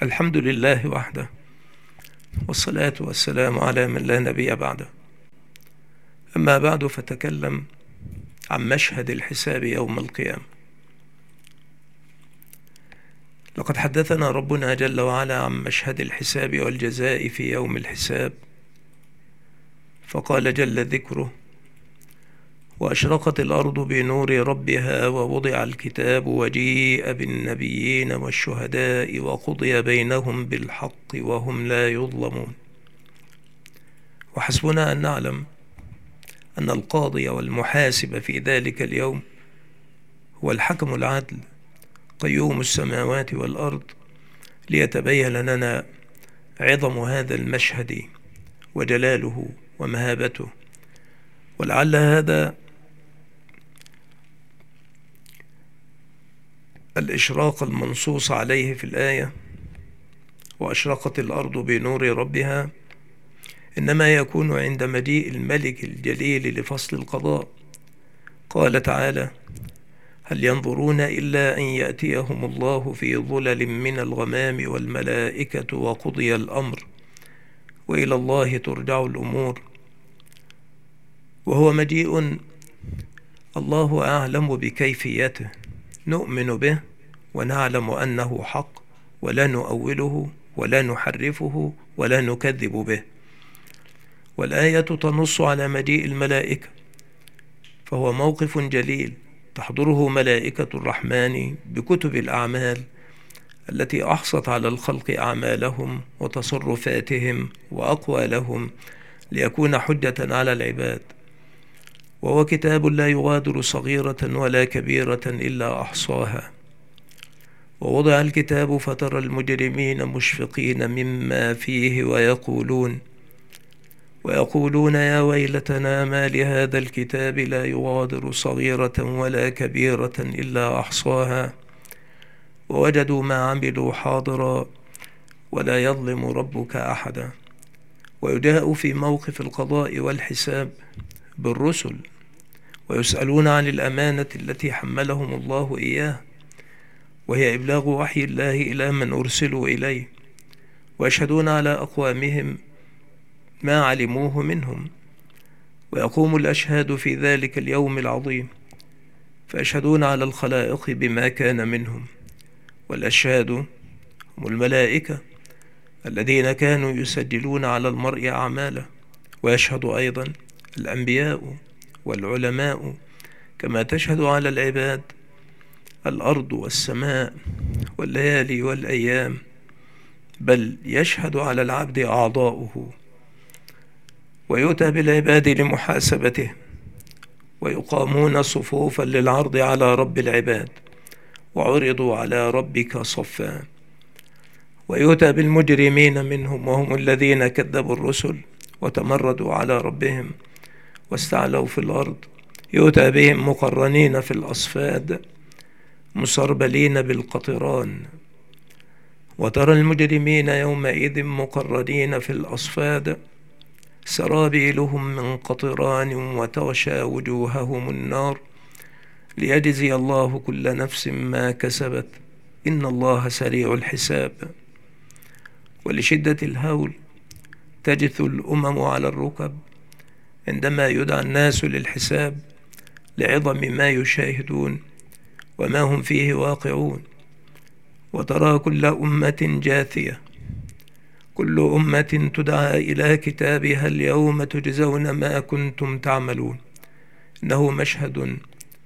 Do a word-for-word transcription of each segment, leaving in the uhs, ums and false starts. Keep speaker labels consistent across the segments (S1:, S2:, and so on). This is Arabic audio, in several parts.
S1: الحمد لله وحده، والصلاة والسلام على من لا نبي بعده. أما بعد، فتكلم عن مشهد الحساب يوم القيامة. لقد حدثنا ربنا جل وعلا عن مشهد الحساب والجزاء في يوم الحساب، فقال جل ذكره: وأشرقت الأرض بنور ربها ووضع الكتاب وجيء بالنبيين والشهداء وقضي بينهم بالحق وهم لا يظلمون. وحسبنا أن نعلم أن القاضي والمحاسب في ذلك اليوم هو الحكم العدل قيوم السماوات والأرض، ليتبين لنا عظم هذا المشهد وجلاله ومهابته. ولعل هذا الإشراق المنصوص عليه في الآية وأشرقت الأرض بنور ربها إنما يكون عند مجيء الملك الجليل لفصل القضاء. قال تعالى: هل ينظرون إلا أن يأتيهم الله في ظلل من الغمام والملائكة وقضي الأمر وإلى الله ترجع الأمور. وهو مجيء الله أعلم بكيفيته، نؤمن به ونعلم أنه حق، ولا نؤوله ولا نحرفه ولا نكذب به. والآية تنص على مجيء الملائكة، فهو موقف جليل تحضره ملائكة الرحمن بكتب الأعمال التي أحصت على الخلق أعمالهم وتصرفاتهم وأقوالهم ليكون حجة على العباد. وهو كتاب لا يغادر صغيرة ولا كبيرة إلا أحصاها. ووضع الكتاب فترى المجرمين مشفقين مما فيه ويقولون ويقولون يا ويلتنا ما لهذا الكتاب لا يغادر صغيرة ولا كبيرة إلا أحصاها ووجدوا ما عملوا حاضرا ولا يظلم ربك أحدا. ويجاء في موقف القضاء والحساب بالرسل، ويسألون عن الأمانة التي حملهم الله إياه، وهي إبلاغ وحي الله إلى من أرسلوا إليه، ويشهدون على أقوامهم ما علموه منهم. ويقوم الأشهاد في ذلك اليوم العظيم فيشهدون على الخلائق بما كان منهم. والأشهاد هم الملائكة الذين كانوا يسجلون على المرء أعماله. ويشهد أيضا الأنبياء والعلماء كما تشهد على العباد الأرض والسماء والليالي والأيام، بل يشهد على العبد أعضاؤه. ويؤتى بالعباد لمحاسبته، ويقامون صفوفا للعرض على رب العباد، وعرضوا على ربك صفا. ويؤتى بالمجرمين منهم وهم الذين كذبوا الرسل وتمردوا على ربهم واستعلوا في الأرض. يؤتى بهم مقرنين في الأصفاد مسربلين بالقطران. وترى المجرمين يومئذ مقرنين في الأصفاد سرابيلهم من قطران وتغشى وجوههم النار ليجزي الله كل نفس ما كسبت إن الله سريع الحساب. ولشدة الهول تجث الأمم على الركب عندما يدعى الناس للحساب لعظم ما يشاهدون وما هم فيه واقعون. وترى كل أمة جاثية، كل أمة تدعى إلى كتابها اليوم تجزون ما كنتم تعملون. إنه مشهد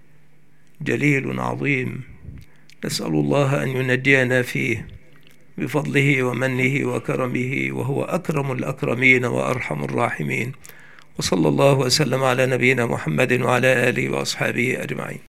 S1: جليل عظيم، نسأل الله أن ينجينا فيه بفضله ومنه وكرمه، وهو أكرم الأكرمين وأرحم الراحمين. وصلى الله وسلم على نبينا محمد وعلى آله وأصحابه أجمعين.